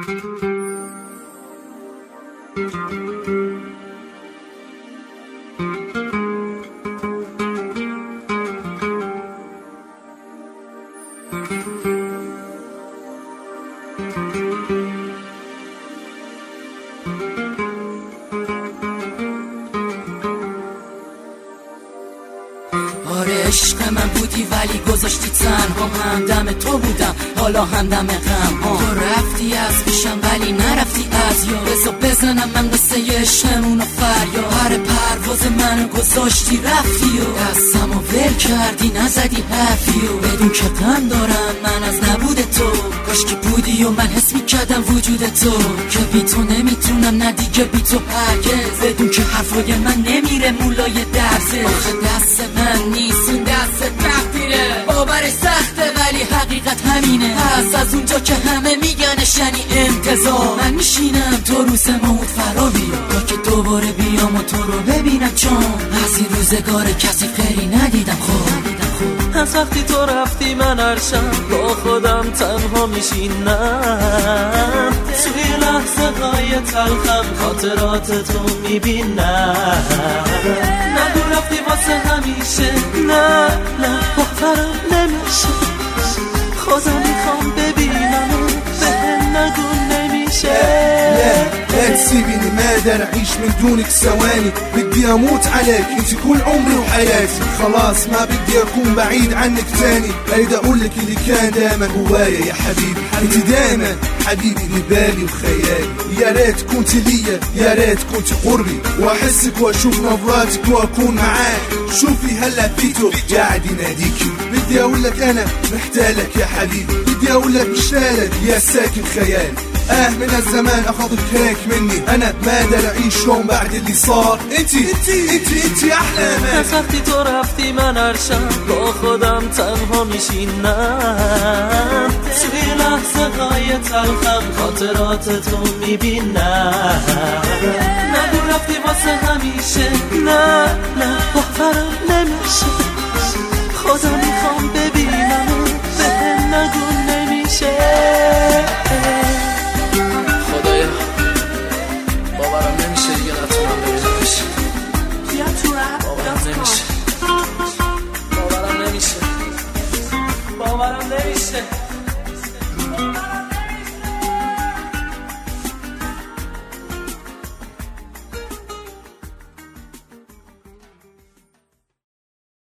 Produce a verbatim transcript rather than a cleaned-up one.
آره عشق من بودی ولی گذاشتی تنها، هم دم تو بودم حالا هم دم غم ها. تو رفتی از پیشم ولی نرفتی از یا بزا بزنم من قصه عشقمون و فریاد. هر پرواز منو گذاشتی رفتی و دستم و ول کردی نزدی حرفی و بدون که غم دارم من از نبود تو. کاش که بودی و من حس میکردم وجود تو که بی تو نمیتونم نه دیگه بی تو هرگز. بدون که حرفای من نمیره مولای درزه. آخه دست من نیست این دست تقدیره، باورش سخته ولی حقیقت همینه. پس از اونجا که همه میگنش یعنی انتظار، من میشینم تو روز موت فرا بیا تا که دوباره بیام و تو رو ببینم، چون از این روزگار کسی خیلی ندیدم. خب از وقتی تو رفتی من هر شب با خودم تنها میشینم، توی لحظه های تلخم خاطرات تو میبینم. نگو رفتی واسه همیشه، نه نه باورم نمیشه، خودم میخوام ببینم به نگو نمیشه. لا تسيبيني ما اقدر اعيش من دونك ثواني، بدي اموت عليك انت كل عمري وحياتي. خلاص ما بدي اكون بعيد عنك تاني، اريد اقول لك اللي كان دايما جوايا يا حبيبي. انت دايما حبيبي لبالي وخيالي، يا ريت كنت ليا يا ريت كنت قربي، واحسك واشوف نظراتك واكون معاك. شوفي هلا فيتو قاعد يناديكي، بدي اقول لك انا محتاجك يا حبيبي، بدي اقول لك مشتاقك يا ساكن خيالي. اه من الزمان اخذك هيك مني، انا ما اقدر اعيش يوم بعد اللي صار. انتي انتي انتي انتي احلى من. از وقتی تو رفتی من هر شب با خودم تنها میشینم، توی لحظه های تلخم خاطرات تو میبینم. نگو رفتی واسه همیشه، نه نه باورم نمیشه، خودم میخوام ببینم به نگو نمیشه. باورم نمیشه دیگه نتونم ببینمش، باورم نمیشه، باورم نمیشه، باورم نمیشه.